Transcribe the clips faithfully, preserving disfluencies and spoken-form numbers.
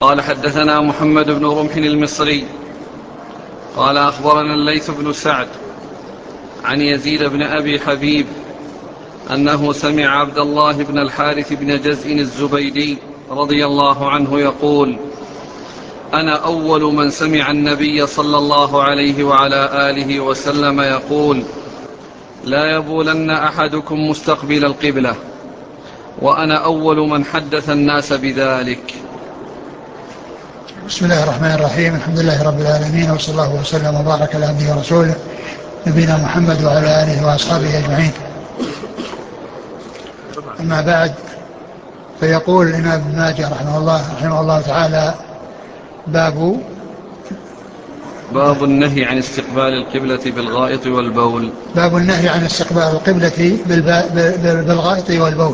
قال حدثنا محمد بن رمح المصري قال أخبرنا الليث بن سعد عن يزيد بن أبي حبيب أنه سمع عبد الله بن الحارث بن جزء الزبيدي رضي الله عنه يقول: أنا أول من سمع النبي صلى الله عليه وعلى آله وسلم يقول: لا يبولن أحدكم مستقبل القبلة، وأنا أول من حدث الناس بذلك. بسم الله الرحمن الرحيم. الحمد لله رب العالمين، وصلى الله وسلم وبارك على عبده ورسوله نبينا محمد وعلى آله وأصحابه أجمعين. أما بعد، فيقول الإمام ابن ماجه رحمه الله رحمه الله تعالى: باب باب النهي عن استقبال القبلة بالغائط والبول. باب النهي عن استقبال القبلة بالغائط والبول،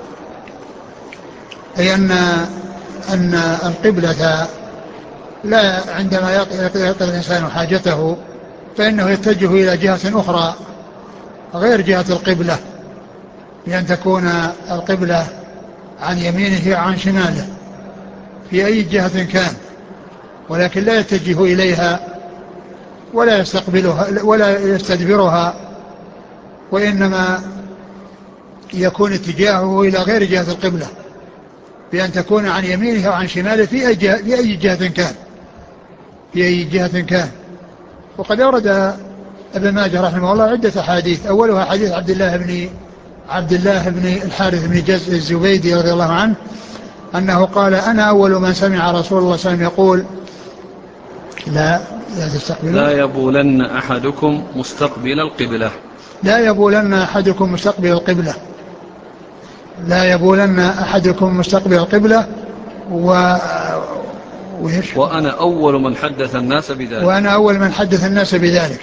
أي أن أن القبلة لا عندما يقضي الإنسان حاجته فإنه يتجه إلى جهة أخرى غير جهة القبلة، بأن تكون القبلة عن يمينه وعن شماله في أي جهة كان، ولكن لا يتجه إليها ولا يستقبلها ولا يستدبرها، وإنما يكون اتجاهه إلى غير جهة القبلة، بأن تكون عن يمينه وعن شماله في أي جهة, في أي جهة كان في أي جهة كان. وقد أورد ابن ماجه رحمه الله عدة حديث، أولها حديث عبد الله بن عبد الله بن الحارث بن جزء الزبيدي رضي الله عنه أنه قال: أنا أول من سمع رسول الله صلى الله عليه وسلم يقول: لا لا تستقبلوا لا يبولن أحدكم مستقبل القبلة لا يبولن أحدكم مستقبل القبلة لا يبولن أحدكم مستقبل القبلة و... وأنا أول من حدث الناس بذلك وأنا أول من حدث الناس بذلك.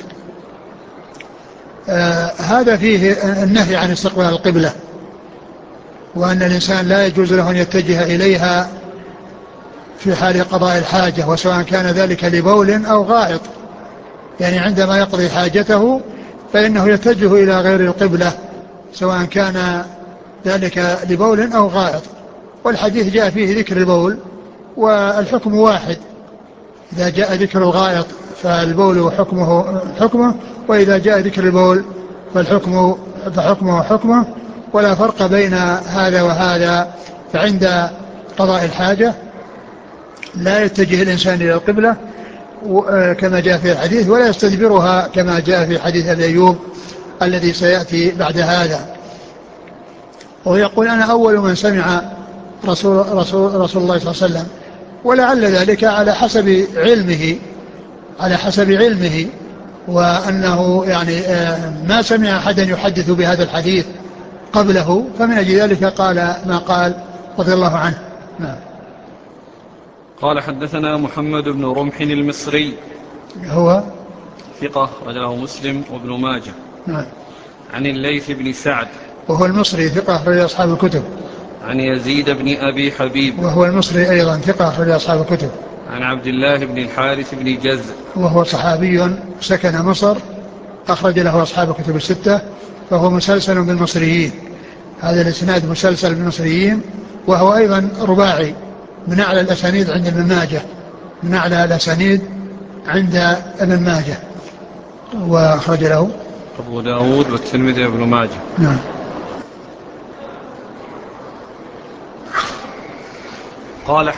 آه هذا فيه النهي عن استقبال القبلة، وأن الإنسان لا يجوز له أن يتجه إليها في حال قضاء الحاجة، وسواء كان ذلك لبول أو غائط، يعني عندما يقضي حاجته فإنه يتجه إلى غير القبلة سواء كان ذلك لبول أو غائط. والحديث جاء فيه ذكر البول والحكم واحد، إذا جاء ذكر الغائط فالبول حكمه حكمه، وإذا جاء ذكر البول فالحكم فحكمه حكمه، ولا فرق بين هذا وهذا. فعند قضاء الحاجة لا يتجه الإنسان إلى القبلة كما جاء في الحديث، ولا يستدبرها كما جاء في حديث أبي أيوب الذي سيأتي بعد هذا. ويقول: أنا أول من سمع رسول, رسول, رسول الله صلى الله عليه وسلم، ولعل ذلك على حسب علمه على حسب علمه وأنه يعني ما سمع أحدا يحدث بهذا الحديث قبله، فمن أجل ذلك قال ما قال رضي الله عنه. نعم. قال حدثنا محمد بن رمح المصري، هو ثقة رجله مسلم وابن ماجه. نعم. عن الليث بن سعد، وهو المصري ثقة رجل أصحاب الكتب. عن يزيد بن أبي حبيب، وهو المصري أيضا ثقة رجل أصحاب الكتب. عن عبد الله بن الحارث بن جزء، وهو صحابي سكن مصر، أخرج له أصحاب الكتب الستة، فهو مسلسل بالمصريين. هذا الإسناد مسلسل بالمصريين، وهو أيضا رباعي من أعلى الأسانيد عند ابن ماجه من أعلى الأسانيد عند ابن ماجه وأخرج له أبو داود والترمذي وابن ماجه. نعم. قال